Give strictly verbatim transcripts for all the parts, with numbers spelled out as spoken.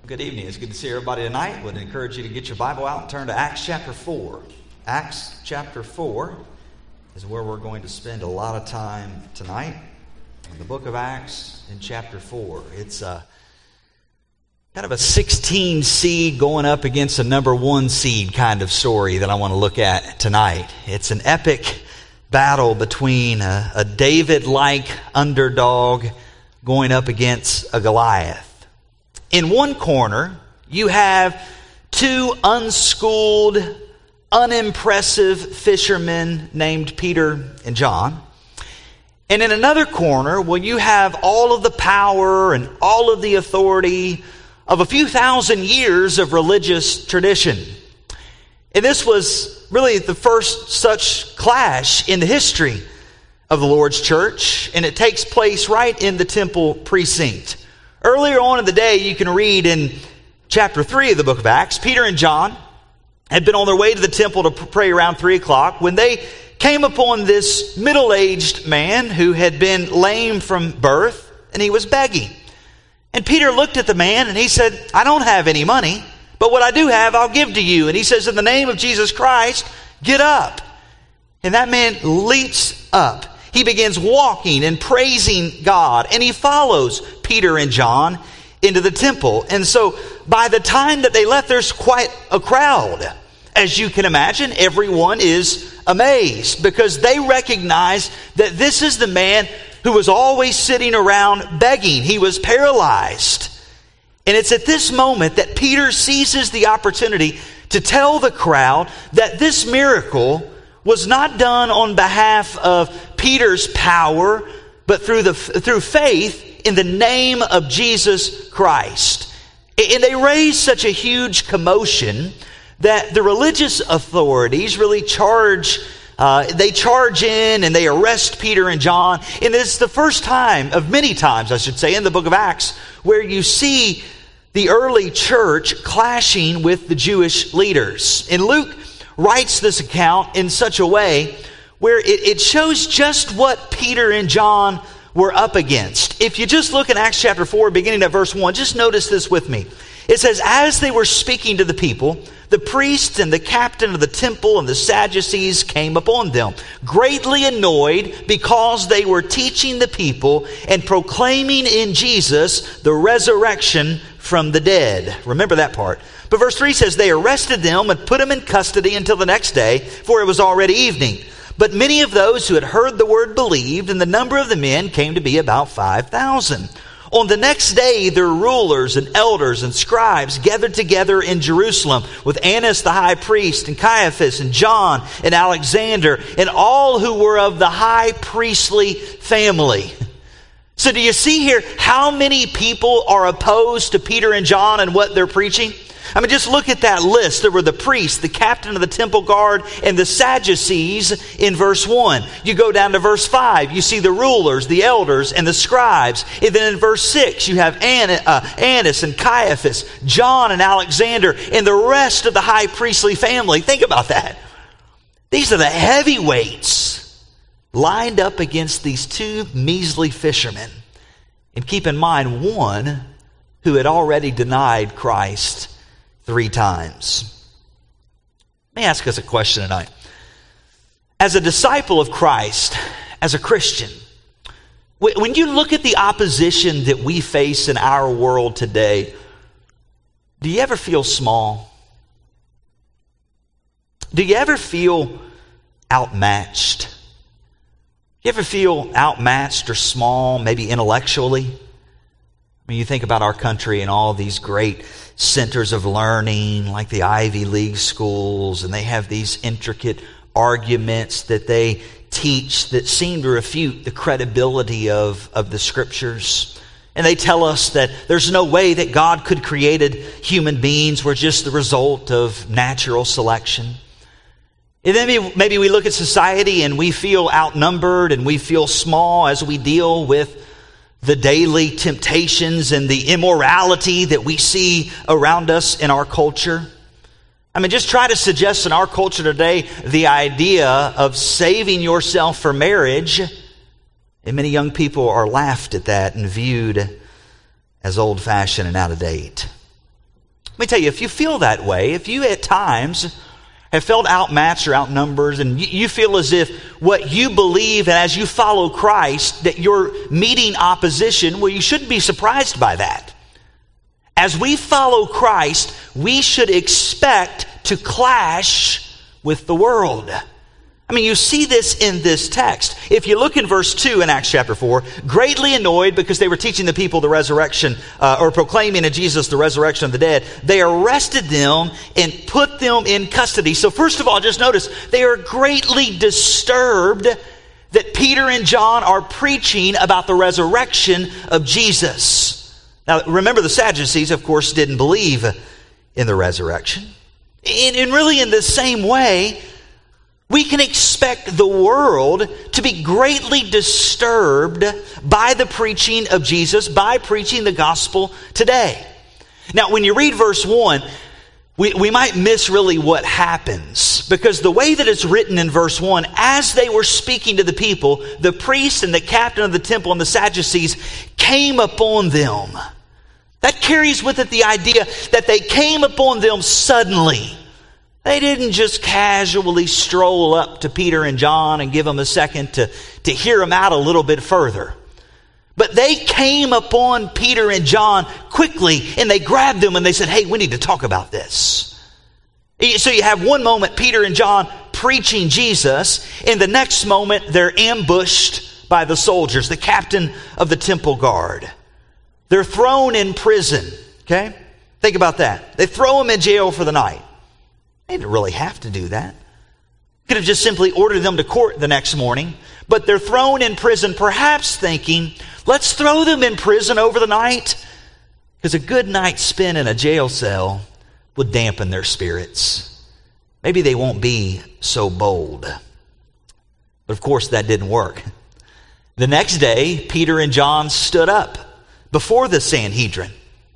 Good evening. It's good to see everybody tonight. I would encourage you to get your Bible out and turn to Acts chapter four. Acts chapter four is where we're going to spend a lot of time tonight. In the book of Acts in chapter four. It's a, kind of a sixteen seed going up against a number one seed kind of story that I want to look at tonight. It's an epic battle between a, a David-like underdog going up against a Goliath. In one corner, you have two unschooled, unimpressive fishermen named Peter and John. And in another corner, well, you have all of the power and all of the authority of a few thousand years of religious tradition. And this was really the first such clash in the history of the Lord's church, and it takes place right in the temple precinct. Earlier on in the day, you can read in chapter three of the book of Acts, Peter and John had been on their way to the temple to pray around three o'clock when they came upon this middle-aged man who had been lame from birth, and he was begging. And Peter looked at the man and he said, I don't have any money, but what I do have, I'll give to you. And he says, in the name of Jesus Christ, get up. And that man leaps up. He begins walking and praising God, and he follows Peter and John into the temple. And so by the time that they left, there's quite a crowd. As you can imagine, everyone is amazed because they recognize that this is the man who was always sitting around begging. He was paralyzed. And it's at this moment that Peter seizes the opportunity to tell the crowd that this miracle was not done on behalf of Peter's power, but through the through faith in the name of Jesus Christ. And they raised such a huge commotion that the religious authorities really charge, uh, they charge in and they arrest Peter and John. And it's the first time of many times, I should say, in the book of Acts, where you see the early church clashing with the Jewish leaders. And Luke writes this account in such a way where it, it shows just what Peter and John were up against. If you just look in Acts chapter four, beginning at verse one, just notice this with me. It says, as they were speaking to the people, the priests and the captain of the temple and the Sadducees came upon them, greatly annoyed because they were teaching the people and proclaiming in Jesus the resurrection from the dead. Remember that part. But verse three says, they arrested them and put them in custody until the next day, for it was already evening. But many of those who had heard the word believed, and the number of the men came to be about five thousand. On the next day, their rulers and elders and scribes gathered together in Jerusalem with Annas the high priest and Caiaphas and John and Alexander and all who were of the high priestly family. So do you see here how many people are opposed to Peter and John and what they're preaching? I mean, just look at that list. There were the priests, the captain of the temple guard, and the Sadducees in verse one. You go down to verse five, you see the rulers, the elders, and the scribes. And then in verse six, you have Annas and Caiaphas, John and Alexander, and the rest of the high priestly family. Think about that. These are the heavyweights lined up against these two measly fishermen. And keep in mind, one who had already denied Christ three times. Let me ask us a question tonight. As a disciple of Christ, as a Christian, when you look at the opposition that we face in our world today, do you ever feel small? Do you ever feel outmatched? Do you ever feel outmatched or small, maybe intellectually? I mean, you think about our country and all these great centers of learning like the Ivy League schools, and they have these intricate arguments that they teach that seem to refute the credibility of, of the scriptures. And they tell us that there's no way that God could created human beings were just the result of natural selection. And then maybe, maybe we look at society and we feel outnumbered and we feel small as we deal with the daily temptations and the immorality that we see around us in our culture. I mean, just try to suggest in our culture today the idea of saving yourself for marriage, and many young people are laughed at that and viewed as old-fashioned and out of date. Let me tell you, if you feel that way, if you at times have felt outmatched or outnumbered, and you feel as if what you believe and as you follow Christ, that you're meeting opposition, well, you shouldn't be surprised by that. As we follow Christ, we should expect to clash with the world. I mean, you see this in this text. If you look in verse two in Acts chapter four, greatly annoyed because they were teaching the people the resurrection, uh, or proclaiming in Jesus the resurrection of the dead, they arrested them and put them in custody. So first of all, just notice, they are greatly disturbed that Peter and John are preaching about the resurrection of Jesus. Now, remember, the Sadducees, of course, didn't believe in the resurrection. And, and really in the same way, we can expect the world to be greatly disturbed by the preaching of Jesus, by preaching the gospel today. Now, when you read verse one, we, we might miss really what happens, because the way that it's written in verse one, as they were speaking to the people, the priest and the captain of the temple and the Sadducees came upon them. That carries with it the idea that they came upon them suddenly. They didn't just casually stroll up to Peter and John and give them a second to, to hear them out a little bit further. But they came upon Peter and John quickly, and they grabbed them and they said, hey, we need to talk about this. So you have one moment, Peter and John preaching Jesus. In the next moment, they're ambushed by the soldiers, the captain of the temple guard. They're thrown in prison, okay? Think about that. They throw them in jail for the night. They didn't really have to do that. Could have just simply ordered them to court the next morning. But they're thrown in prison, perhaps thinking, let's throw them in prison over the night, because a good night spent in a jail cell would dampen their spirits. Maybe they won't be so bold. But of course, that didn't work. The next day, Peter and John stood up before the Sanhedrin.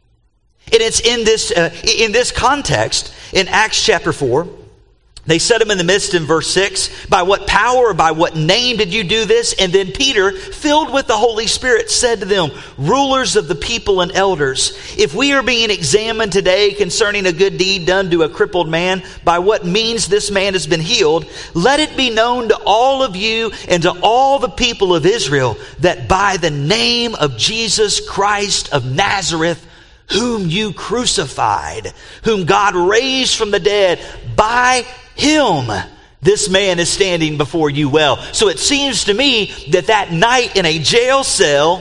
And it's in this uh, in this context, in Acts chapter four, they set him in the midst in verse six. By what power or by what name did you do this? And then Peter, filled with the Holy Spirit, said to them, rulers of the people and elders, if we are being examined today concerning a good deed done to a crippled man, by what means this man has been healed, let it be known to all of you and to all the people of Israel that by the name of Jesus Christ of Nazareth, whom you crucified, whom God raised from the dead, by him this man is standing before you well. So it seems to me that that night in a jail cell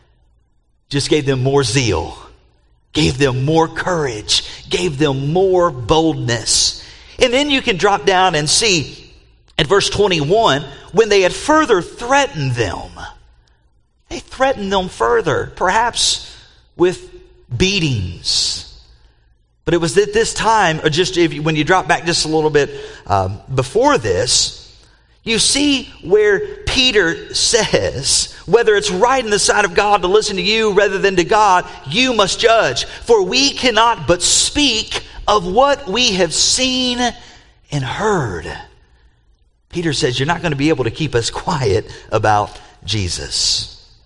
just gave them more zeal, gave them more courage, gave them more boldness. And then you can drop down and see at verse twenty-one, when they had further threatened them, they threatened them further, perhaps with beatings. But it was at this time, or just if you, when you drop back just a little bit um, before this, you see where Peter says, whether it's right in the sight of God to listen to you rather than to God, you must judge. For we cannot but speak of what we have seen and heard. Peter says, you're not going to be able to keep us quiet about Jesus.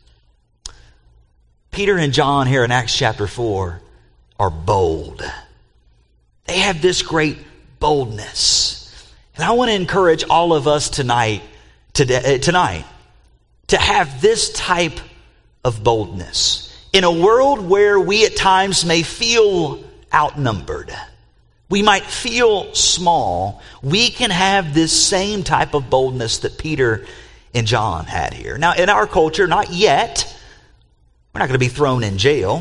Peter and John here in Acts chapter four are bold. They have this great boldness. And I want to encourage all of us tonight, today, tonight to have this type of boldness. In a world where we at times may feel outnumbered, we might feel small, we can have this same type of boldness that Peter and John had here. Now, in our culture, not yet. We're not going to be thrown in jail.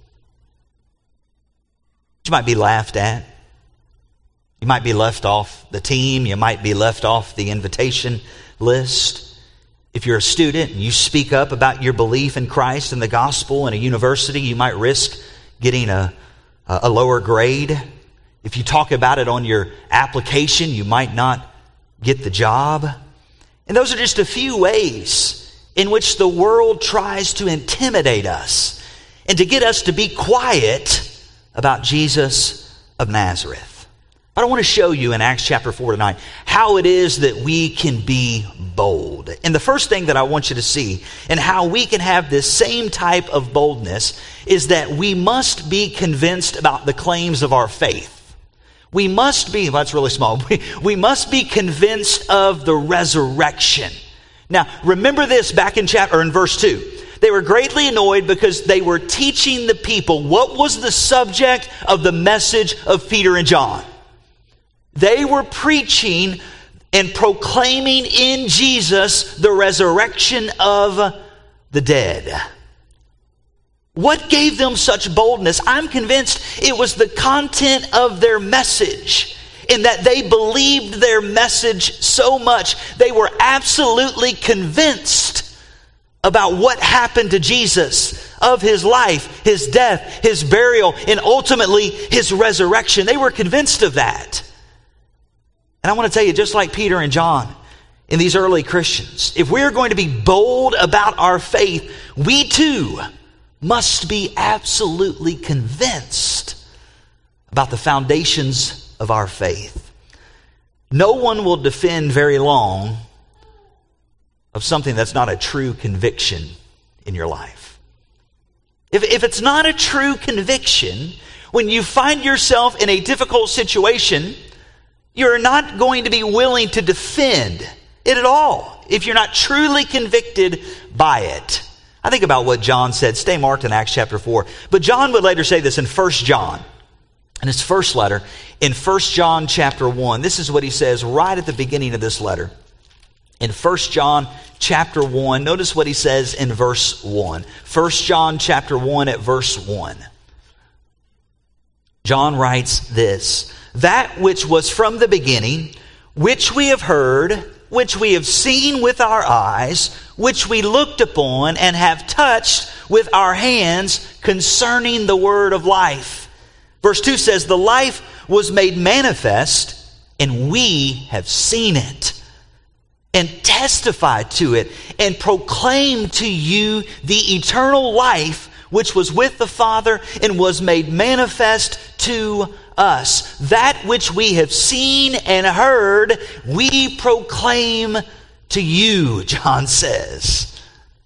You might be laughed at. You might be left off the team. You might be left off the invitation list. If you're a student and you speak up about your belief in Christ and the gospel in a university, you might risk getting a, a lower grade. If you talk about it on your application, you might not get the job. And those are just a few ways in which the world tries to intimidate us and to get us to be quiet about Jesus of Nazareth. But I want to show you in Acts chapter four tonight how it is that we can be bold. And the first thing that I want you to see and how we can have this same type of boldness is that we must be convinced about the claims of our faith. We must be, well, that's really small. We, we must be convinced of the resurrection. Now, remember this back in chapter, or in verse two. They were greatly annoyed because they were teaching the people what was the subject of the message of Peter and John. They were preaching and proclaiming in Jesus the resurrection of the dead. What gave them such boldness? I'm convinced it was the content of their message, in that they believed their message so much. They were absolutely convinced about what happened to Jesus, of his life, his death, his burial, and ultimately his resurrection. They were convinced of that. And I want to tell you, just like Peter and John and these early Christians, if we're going to be bold about our faith, we too must be absolutely convinced about the foundations of our faith. No one will defend very long of something that's not a true conviction in your life. If, if it's not a true conviction, when you find yourself in a difficult situation, you're not going to be willing to defend it at all if you're not truly convicted by it. I think about what John said. Stay marked in Acts chapter four. But John would later say this in First John. In his first letter, in First John chapter one. This is what he says right at the beginning of this letter. In First John chapter one, notice what he says in verse one. First John chapter one at verse one. John writes this: that which was from the beginning, which we have heard, which we have seen with our eyes, which we looked upon and have touched with our hands concerning the word of life. Verse two says, the life was made manifest, and we have seen it, and testified to it, and proclaimed to you the eternal life which was with the Father and was made manifest to us. That which we have seen and heard, we proclaim to you, John says.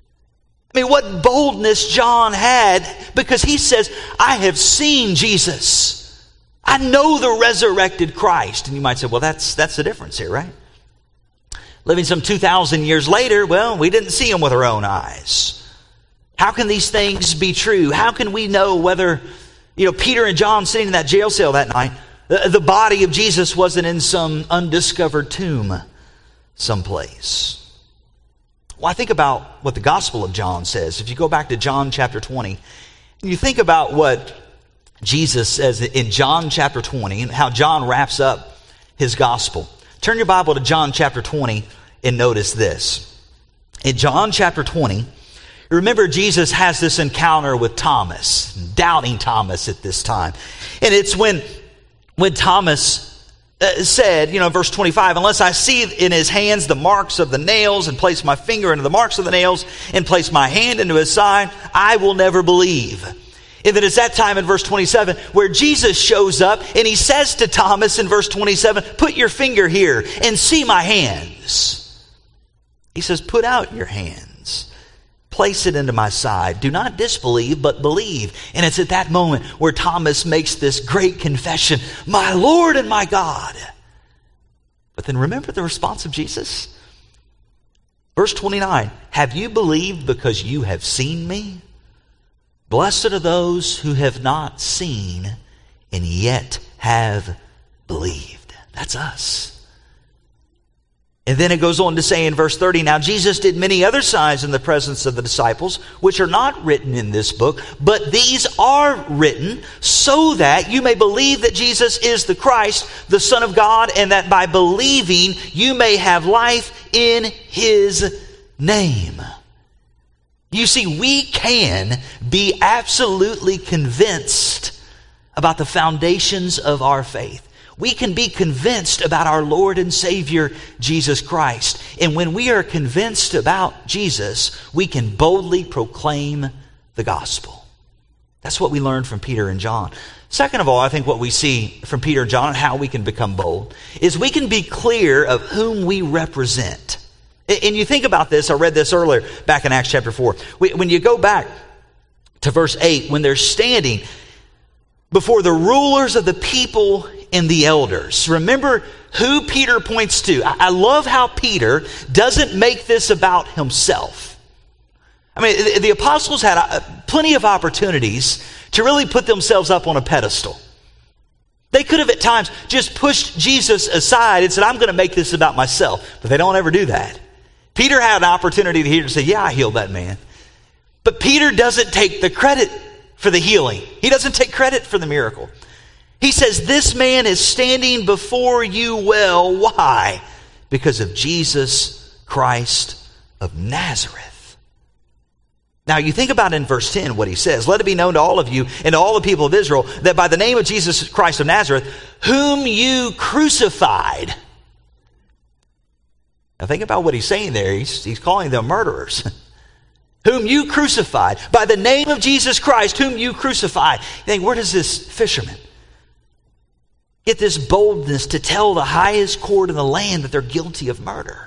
I mean, what boldness John had, because he says, I have seen Jesus. I know the resurrected Christ. And you might say, well, that's, that's the difference here, right? Living some two thousand years later, well, we didn't see him with our own eyes. How can these things be true? How can we know whether, you know, Peter and John sitting in that jail cell that night, the, the body of Jesus wasn't in some undiscovered tomb someplace? Well, I think about what the Gospel of John says. If you go back to John chapter twenty, and you think about what Jesus says in John chapter twenty, and how John wraps up his gospel. Turn your Bible to John chapter twenty and notice this. In John chapter twenty, remember, Jesus has this encounter with Thomas, doubting Thomas at this time. And it's when, when Thomas uh, said, you know, verse twenty-five, unless I see in his hands the marks of the nails, and place my finger into the marks of the nails, and place my hand into his side, I will never believe. And then it's that time in verse twenty-seven where Jesus shows up and he says to Thomas in verse twenty-seven, put your finger here and see my hands. He says, put out your hands. Place it into my side. Do not disbelieve, but believe. And it's at that moment where Thomas makes this great confession, my Lord and my God. But then remember the response of Jesus? Verse twenty-nine, have you believed because you have seen me? Blessed are those who have not seen and yet have believed. That's us. And then it goes on to say in verse thirty, now Jesus did many other signs in the presence of the disciples, which are not written in this book, but these are written so that you may believe that Jesus is the Christ, the Son of God, and that by believing you may have life in his name. You see, we can be absolutely convinced about the foundations of our faith. We can be convinced about our Lord and Savior, Jesus Christ. And when we are convinced about Jesus, we can boldly proclaim the gospel. That's what we learned from Peter and John. Second of all, I think what we see from Peter and John and how we can become bold is we can be clear of whom we represent. And you think about this, I read this earlier back in Acts chapter four. When you go back to verse eight, when they're standing before the rulers of the people and the elders, remember who Peter points to. I love how Peter doesn't make this about himself. I mean, the apostles had plenty of opportunities to really put themselves up on a pedestal. They could have at times just pushed Jesus aside and said, I'm going to make this about myself. But they don't ever do that. Peter had an opportunity to hear and say, yeah, I healed that man. But Peter doesn't take the credit for the healing. He doesn't take credit for the miracle. He says, this man is standing before you well. Why? Because of Jesus Christ of Nazareth. Now, you think about in verse ten what he says. Let it be known to all of you and to all the people of Israel that by the name of Jesus Christ of Nazareth, whom you crucified. Now, think about what he's saying there. He's, he's calling them murderers. Whom you crucified. By the name of Jesus Christ, whom you crucified. You think, where does this fisherman get this boldness to tell the highest court in the land that they're guilty of murder?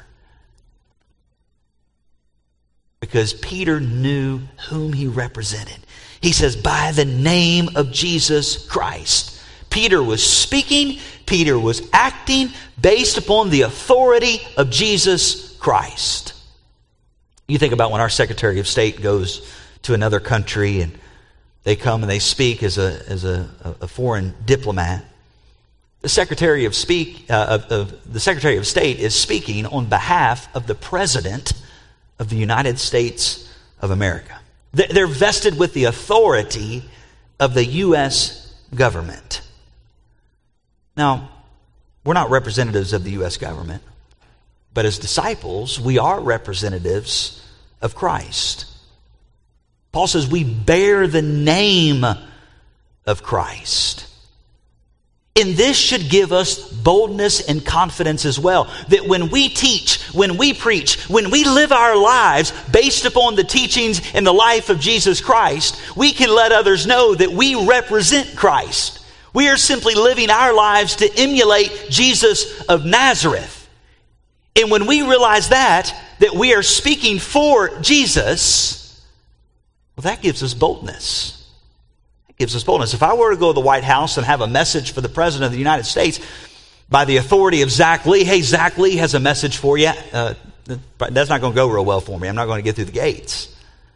Because Peter knew whom he represented. He says, by the name of Jesus Christ. Peter was speaking, Peter was acting based upon the authority of Jesus Christ. You think about when our Secretary of State goes to another country and they come and they speak as a, as a, a foreign diplomat. The Secretary of, speak, uh, of, of the Secretary of State is speaking on behalf of the President of the United States of America. They're vested with the authority of the U S government. Now, we're not representatives of the U S government, but as disciples, we are representatives of Christ. Paul says we bear the name of Christ. And this should give us boldness and confidence as well. That when we teach, when we preach, when we live our lives based upon the teachings and the life of Jesus Christ, we can let others know that we represent Christ. We are simply living our lives to emulate Jesus of Nazareth. And when we realize that, that we are speaking for Jesus, well, that gives us boldness. Gives us boldness. If I were to go to the White House and have a message for the President of the United States by the authority of Zach Lee, hey, Zach Lee has a message for you. Uh, that's not going to go real well for me. I'm not going to get through the gates.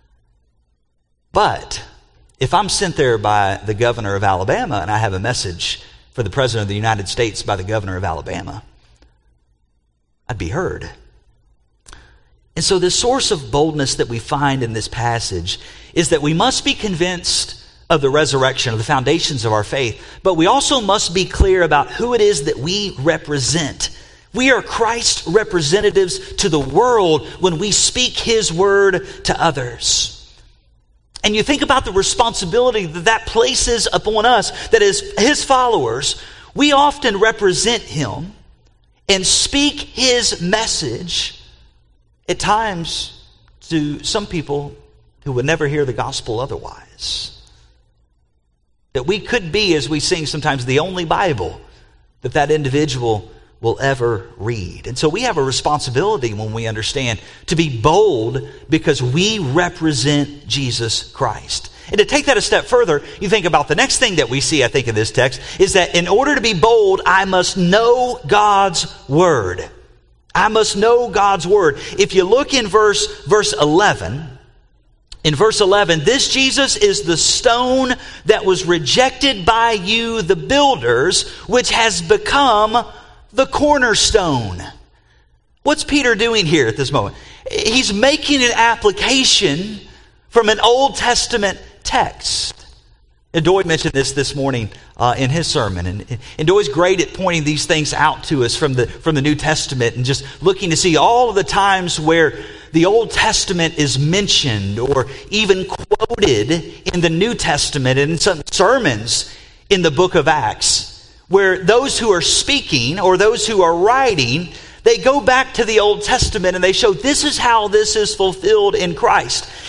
But if I'm sent there by the governor of Alabama and I have a message for the President of the United States by the governor of Alabama, I'd be heard. And so the source of boldness that we find in this passage is that we must be convinced of the resurrection, of the foundations of our faith. But we also must be clear about who it is that we represent. We are Christ's representatives to the world when we speak His word to others. And you think about the responsibility that that places upon us, that as His followers, we often represent Him and speak His message at times to some people who would never hear the gospel otherwise. That we could be, as we sing sometimes, the only Bible that that individual will ever read. And so we have a responsibility when we understand to be bold because we represent Jesus Christ. And to take that a step further, you think about the next thing that we see, I think, in this text, is that in order to be bold, I must know God's word. I must know God's word. If you look in verse, verse eleven, in verse eleven, this Jesus is the stone that was rejected by you, the builders, which has become the cornerstone. What's Peter doing here at this moment? He's making an application from an Old Testament text. And Doy mentioned this this morning uh, in his sermon. And, and Doy's great at pointing these things out to us from the, from the New Testament and just looking to see all of the times where the Old Testament is mentioned or even quoted in the New Testament and in some sermons in the book of Acts, where those who are speaking or those who are writing, they go back to the Old Testament and they show this is how this is fulfilled in Christ.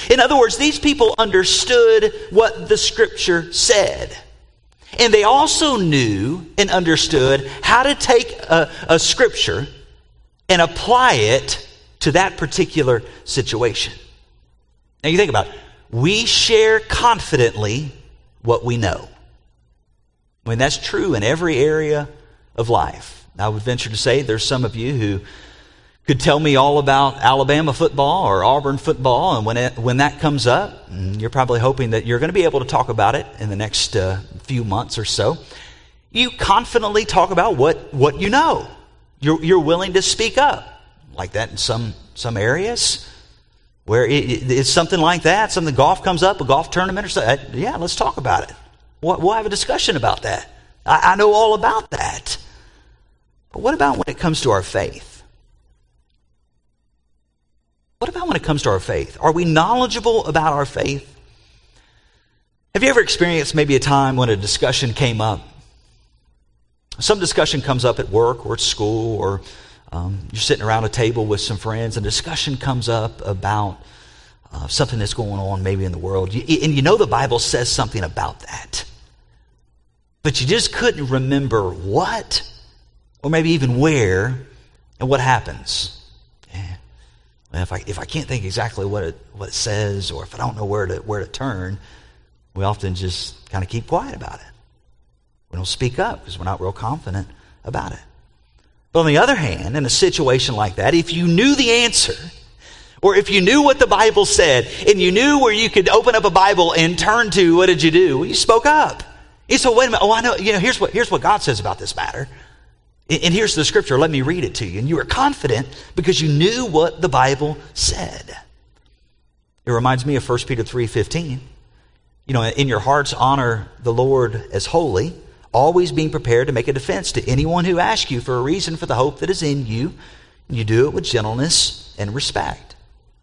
In other words, these people understood what the Scripture said. And they also knew and understood how to take a, a Scripture and apply it to that particular situation. Now you think about it. We share confidently what we know. I mean, that's true in every area of life. I would venture to say there's some of you who could tell me all about Alabama football or Auburn football, and when it, when that comes up, you're probably hoping that you're going to be able to talk about it in the next uh, few months or so. You confidently talk about what, what you know. You're, you're willing to speak up like that in some, some areas where it, it's something like that. Something golf comes up, a golf tournament or something. Yeah, let's talk about it. We'll, we'll have a discussion about that. I, I know all about that. But what about when it comes to our faith? What about when it comes to our faith? Are we knowledgeable about our faith? Have you ever experienced maybe a time when a discussion came up? Some discussion comes up at work or at school, or um, you're sitting around a table with some friends, and a discussion comes up about uh, something that's going on maybe in the world. You, and you know the Bible says something about that. But you just couldn't remember what, or maybe even where, and what happens. And if I if I can't think exactly what it what it says, or if I don't know where to where to turn, we often just kind of keep quiet about it. We don't speak up because we're not real confident about it. But on the other hand, in a situation like that, if you knew the answer, or if you knew what the Bible said, and you knew where you could open up a Bible and turn to, what did you do? Well, you spoke up. You said, "Wait a minute! Oh, I know. You know, here's what here's what God says about this matter." And here's the scripture, let me read it to you. And you were confident because you knew what the Bible said. It reminds me of First Peter three fifteen. You know, in your hearts honor the Lord as holy, always being prepared to make a defense to anyone who asks you for a reason for the hope that is in you. You do it with gentleness and respect.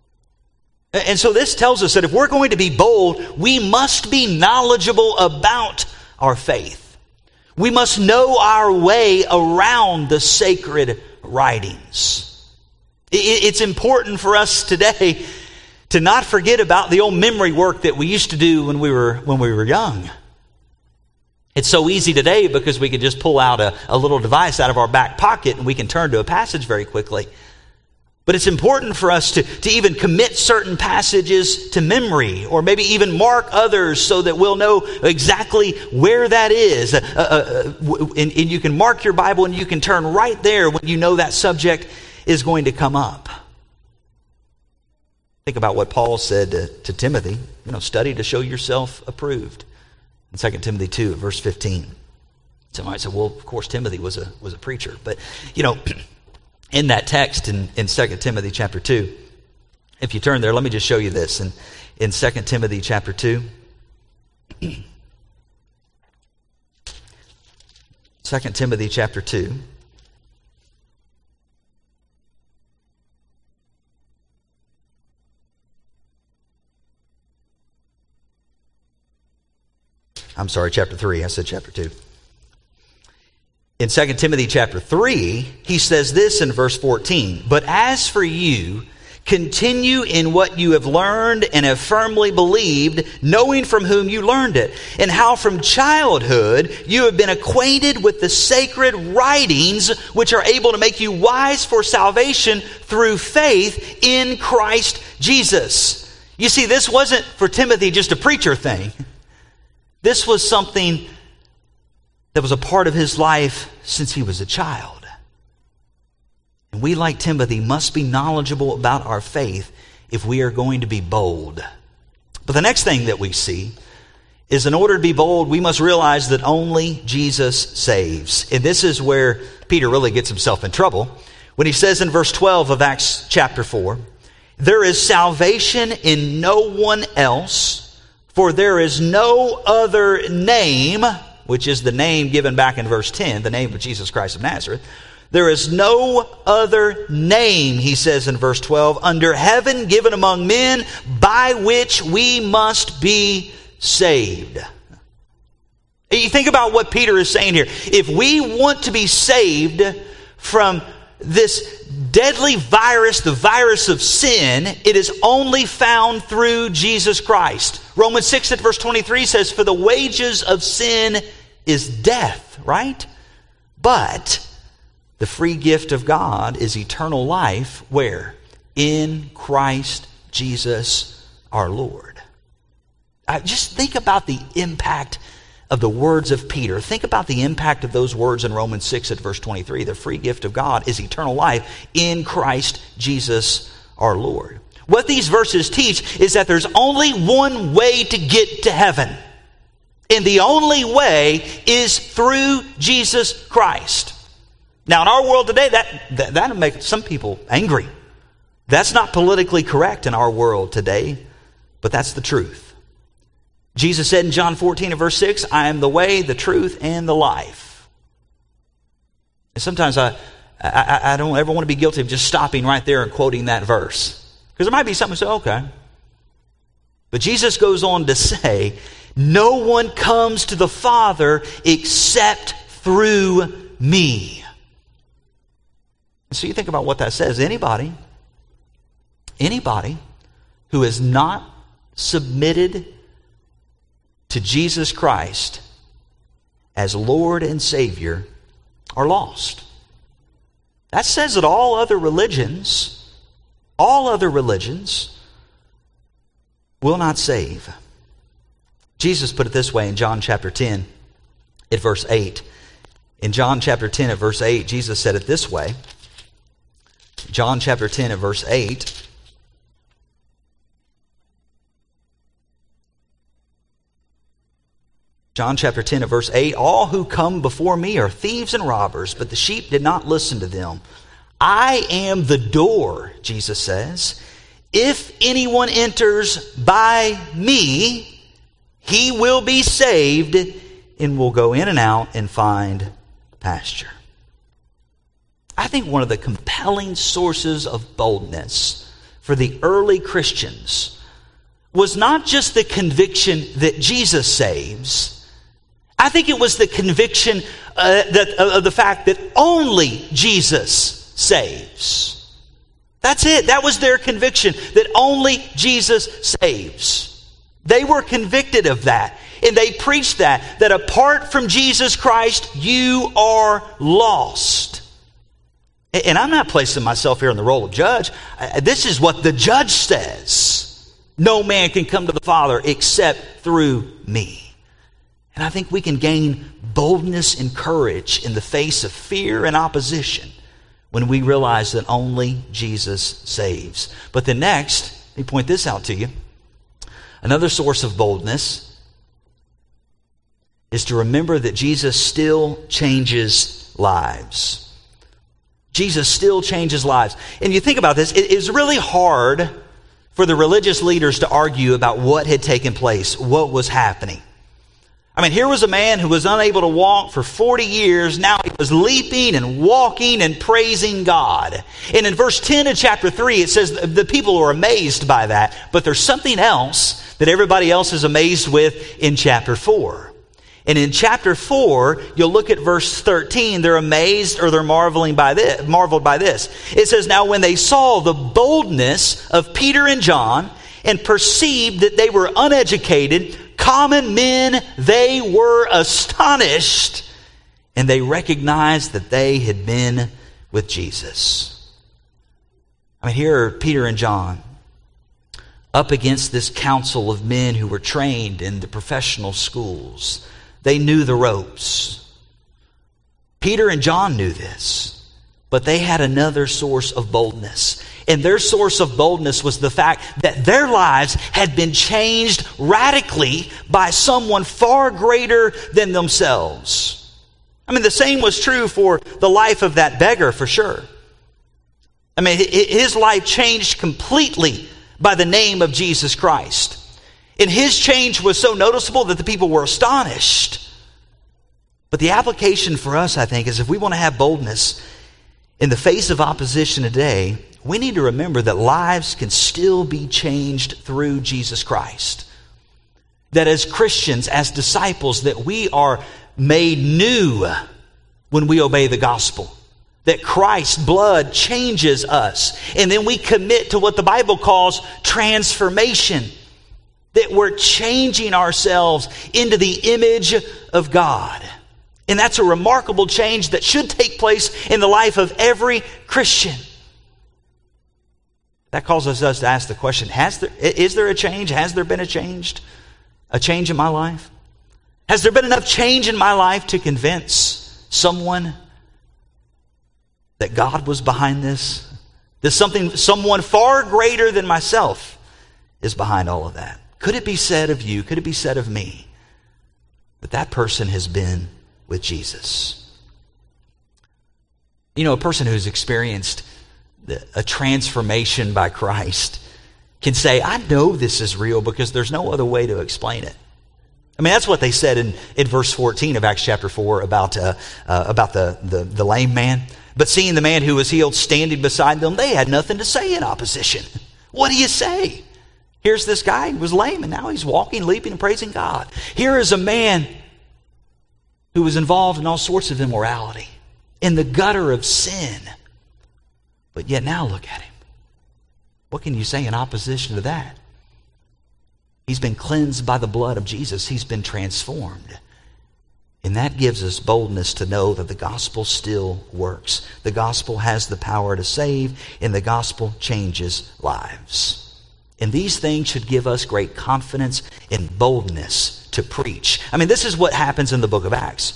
And so this tells us that if we're going to be bold, we must be knowledgeable about our faith. We must know our way around the sacred writings. It's important for us today to not forget about the old memory work that we used to do when we were when we were young. It's so easy today because we can just pull out a, a little device out of our back pocket and we can turn to a passage very quickly. But it's important for us to, to even commit certain passages to memory, or maybe even mark others so that we'll know exactly where that is. Uh, uh, and, and you can mark your Bible and you can turn right there when you know that subject is going to come up. Think about what Paul said to, to Timothy. You know, study to show yourself approved. In Second Timothy two, verse fifteen. Somebody said, well, of course Timothy was a was a preacher. But, you know, in that text in, in Second Timothy chapter two, if you turn there, let me just show you this. In, in Second Timothy chapter two, Second Timothy chapter two, I'm sorry, chapter three. I said chapter two. In Second Timothy chapter three, he says this in verse fourteen. But as for you, continue in what you have learned and have firmly believed, knowing from whom you learned it, and how from childhood you have been acquainted with the sacred writings, which are able to make you wise for salvation through faith in Christ Jesus. You see, this wasn't for Timothy just a preacher thing. This was something that was a part of his life since he was a child. And we, like Timothy, must be knowledgeable about our faith if we are going to be bold. But the next thing that we see is, in order to be bold, we must realize that only Jesus saves. And this is where Peter really gets himself in trouble when he says in verse twelve of Acts chapter four, there is salvation in no one else, for there is no other name, which is the name given back in verse ten, the name of Jesus Christ of Nazareth. There is no other name, he says in verse twelve, under heaven given among men by which we must be saved. You think about what Peter is saying here. If we want to be saved from this deadly virus, the virus of sin, it is only found through Jesus Christ. Romans six at verse twenty-three says, for the wages of sin is death, right? But the free gift of God is eternal life, where? In Christ Jesus our Lord. Uh, just think about the impact of the words of Peter. Think about the impact of those words in Romans six at verse twenty-three. The free gift of God is eternal life in Christ Jesus our Lord. What these verses teach is that there's only one way to get to heaven. And the only way is through Jesus Christ. Now in our world today, that, that, that'll make some people angry. That's not politically correct in our world today, but that's the truth. Jesus said in John fourteen and verse six, I am the way, the truth, and the life. And sometimes I, I, I don't ever want to be guilty of just stopping right there and quoting that verse. Because there might be something to say, okay. But Jesus goes on to say, no one comes to the Father except through me. And so you think about what that says. Anybody, anybody who is not submitted to Jesus Christ as Lord and Savior are lost. That says that all other religions, all other religions will not save. Jesus put it this way in John chapter ten at verse eight. In John chapter ten at verse eight, Jesus said it this way. John chapter ten at verse eight. John chapter ten at verse eight, all who come before me are thieves and robbers, but the sheep did not listen to them. I am the door, Jesus says. If anyone enters by me, he will be saved and will go in and out and find pasture. I think one of the compelling sources of boldness for the early Christians was not just the conviction that Jesus saves. I think it was the conviction uh, that, uh, of the fact that only Jesus saves. That's it. That was their conviction, that only Jesus saves. They were convicted of that. And they preached that, that apart from Jesus Christ, you are lost. And I'm not placing myself here in the role of judge. This is what the judge says. No man can come to the Father except through me. And I think we can gain boldness and courage in the face of fear and opposition when we realize that only Jesus saves. But then next, let me point this out to you. Another source of boldness is to remember that Jesus still changes lives. Jesus still changes lives. And you think about this, it is really hard for the religious leaders to argue about what had taken place, what was happening. I mean, here was a man who was unable to walk for forty years. Now he was leaping and walking and praising God. And in verse ten of chapter three, it says the people are amazed by that. But there's something else that everybody else is amazed with in chapter four. And in chapter four, you'll look at verse thirteen. They're amazed or they're marveling by this, marveled by this. It says, now when they saw the boldness of Peter and John and perceived that they were uneducated, common men, they were astonished, and they recognized that they had been with Jesus. I mean, here are Peter and John up against this council of men who were trained in the professional schools. They knew the ropes. Peter and John knew this, but they had another source of boldness. And their source of boldness was the fact that their lives had been changed radically by someone far greater than themselves. I mean, the same was true for the life of that beggar, for sure. I mean, his life changed completely by the name of Jesus Christ. And his change was so noticeable that the people were astonished. But the application for us, I think, is if we want to have boldness in the face of opposition today, we need to remember that lives can still be changed through Jesus Christ. That as Christians, as disciples, that we are made new when we obey the gospel. that Christ's blood changes us. And then we commit to what the Bible calls transformation. That we're changing ourselves into the image of God. And that's a remarkable change that should take place in the life of every Christian. That causes us to ask the question, has there, is there a change? Has there been a change? A change in my life? Has there been enough change in my life to convince someone that God was behind this? That something, someone far greater than myself is behind all of that? Could it be said of you, could it be said of me, that that person has been with Jesus? You know, a person who's experienced a transformation by Christ can say, I know this is real because there's no other way to explain it. I mean, that's what they said in, in verse fourteen of Acts chapter four about, uh, uh, about the, the, the lame man. But seeing the man who was healed standing beside them, they had nothing to say in opposition. What do you say? Here's this guy who was lame and now he's walking, leaping, and praising God. Here is a man who was involved in all sorts of immorality, in the gutter of sin. But yet now look at him. What can you say in opposition to that? He's been cleansed by the blood of Jesus. He's been transformed. And that gives us boldness to know that the gospel still works. The gospel has the power to save, and the gospel changes lives. And these things should give us great confidence and boldness to preach. I mean, this is what happens in the book of Acts.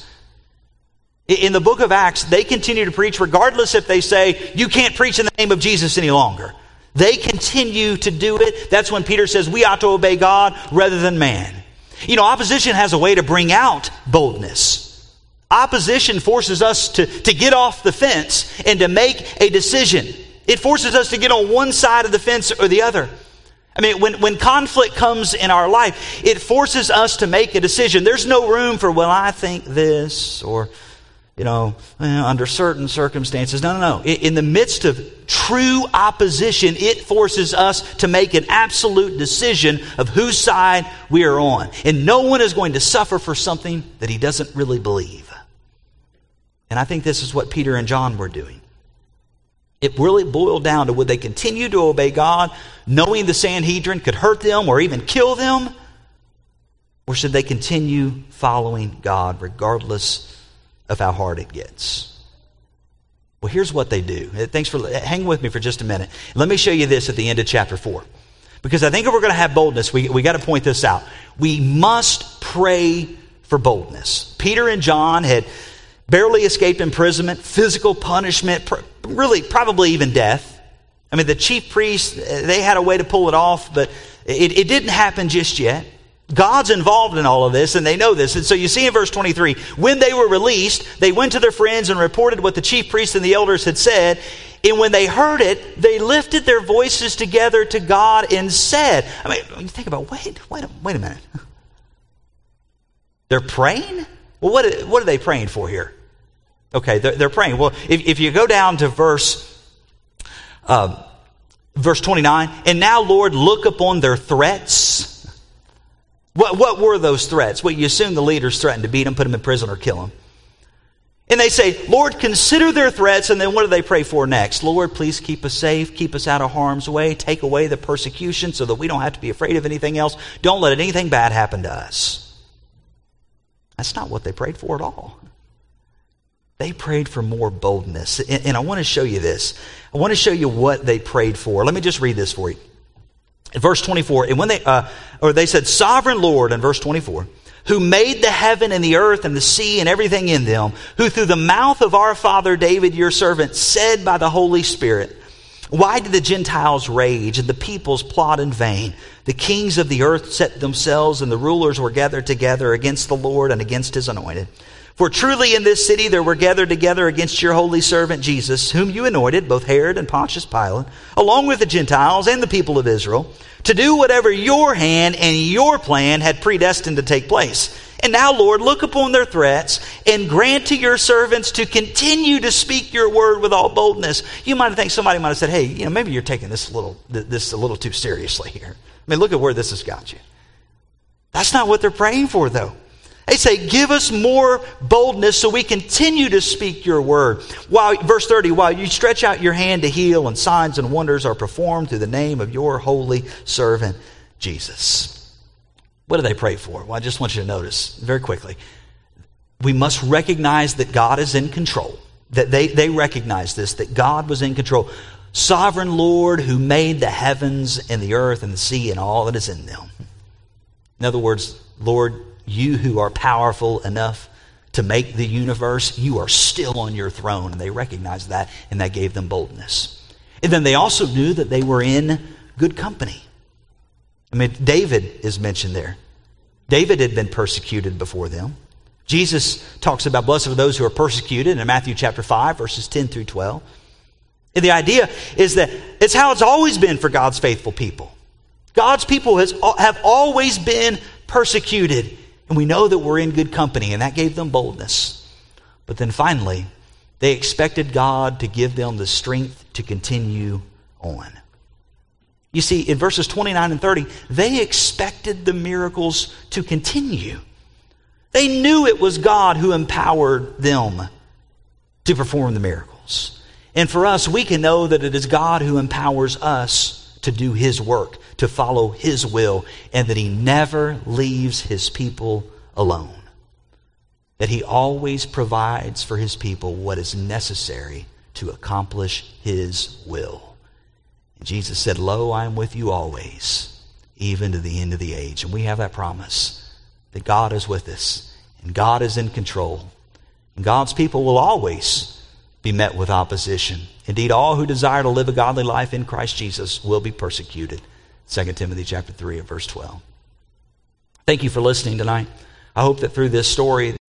In the book of Acts, they continue to preach regardless if they say, you can't preach in the name of Jesus any longer. They continue to do it. That's when Peter says we ought to obey God rather than man. You know, opposition has a way to bring out boldness. Opposition forces us to, to get off the fence and to make a decision. It forces us to get on one side of the fence or the other. I mean, when, when conflict comes in our life, it forces us to make a decision. There's no room for, well, I think this, or, you know, under certain circumstances. No, no, no. In the midst of true opposition, it forces us to make an absolute decision of whose side we are on. And no one is going to suffer for something that he doesn't really believe. And I think this is what Peter and John were doing. It really boiled down to, would they continue to obey God, knowing the Sanhedrin could hurt them or even kill them? Or should they continue following God regardless of how hard it gets? Well, here's what they do. Thanks for, hang with me for just a minute. Let me show you this at the end of chapter four. Because I think if we're going to have boldness, we, we got to point this out. We must pray for boldness. Peter and John had barely escaped imprisonment, physical punishment, really probably even death. I mean, the chief priests, they had a way to pull it off, but it, it didn't happen just yet. God's involved in all of this, and they know this. And so you see in verse twenty-three, when they were released, they went to their friends and reported what the chief priests and the elders had said. And when they heard it, they lifted their voices together to God and said, I mean, when you think about, wait, wait, a, wait a minute. They're praying? Well, what, what are they praying for here? Okay, they're, they're praying. Well, if, if you go down to verse uh, verse twenty-nine, and now, Lord, look upon their threats. What, what were those threats? Well, you assume the leaders threatened to beat them, put them in prison, or kill them. And they say, Lord, consider their threats, and then what do they pray for next? Lord, please keep us safe, keep us out of harm's way, take away the persecution so that we don't have to be afraid of anything else. Don't let anything bad happen to us. That's not what they prayed for at all. They prayed for more boldness. And, and I want to show you this. I want to show you what they prayed for. Let me just read this for you. In verse twenty-four, and when they, uh, or they said, Sovereign Lord, in verse twenty-four, who made the heaven and the earth and the sea and everything in them, who through the mouth of our father David, your servant, said by the Holy Spirit, why did the Gentiles rage and the peoples plot in vain? The kings of the earth set themselves, and the rulers were gathered together against the Lord and against his anointed. For truly in this city there were gathered together against your holy servant Jesus, whom you anointed, both Herod and Pontius Pilate, along with the Gentiles and the people of Israel, to do whatever your hand and your plan had predestined to take place. And now, Lord, look upon their threats and grant to your servants to continue to speak your word with all boldness. You might think somebody might have said, hey, you know, maybe you're taking this a little, this a little too seriously here. I mean, look at where this has got you. That's not what they're praying for, though. They say, give us more boldness so we continue to speak your word. While, verse thirty, while you stretch out your hand to heal and signs and wonders are performed through the name of your holy servant, Jesus. What do they pray for? Well, I just want you to notice very quickly. We must recognize that God is in control. That they, they recognize this, that God was in control. Sovereign Lord who made the heavens and the earth and the sea and all that is in them. In other words, Lord, you who are powerful enough to make the universe, you are still on your throne. And they recognized that, and that gave them boldness. And then they also knew that they were in good company. I mean, David is mentioned there. David had been persecuted before them. Jesus talks about blessed are those who are persecuted in Matthew chapter five, verses ten through twelve. And the idea is that it's how it's always been for God's faithful people. God's people has, have always been persecuted. And we know that we're in good company, and that gave them boldness. But then finally, they expected God to give them the strength to continue on. You see, in verses twenty-nine and thirty, they expected the miracles to continue. They knew it was God who empowered them to perform the miracles. And for us, we can know that it is God who empowers us to do His work, to follow His will, and that He never leaves His people alone. That He always provides for His people what is necessary to accomplish His will. And Jesus said, lo, I am with you always, even to the end of the age. And we have that promise that God is with us, and God is in control. And God's people will always be met with opposition. Indeed, all who desire to live a godly life in Christ Jesus will be persecuted. Second Timothy chapter three and verse twelve. Thank you for listening tonight. I hope that through this story